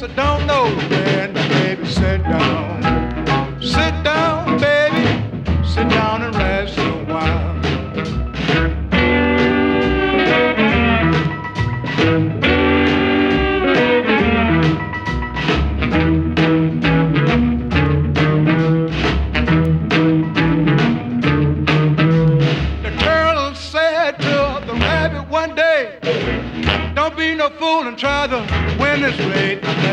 I don't know when, baby, sit down. Sit down, baby, sit down and rest a while. The girl said to the rabbit one day, don't be no fool and try to win this race.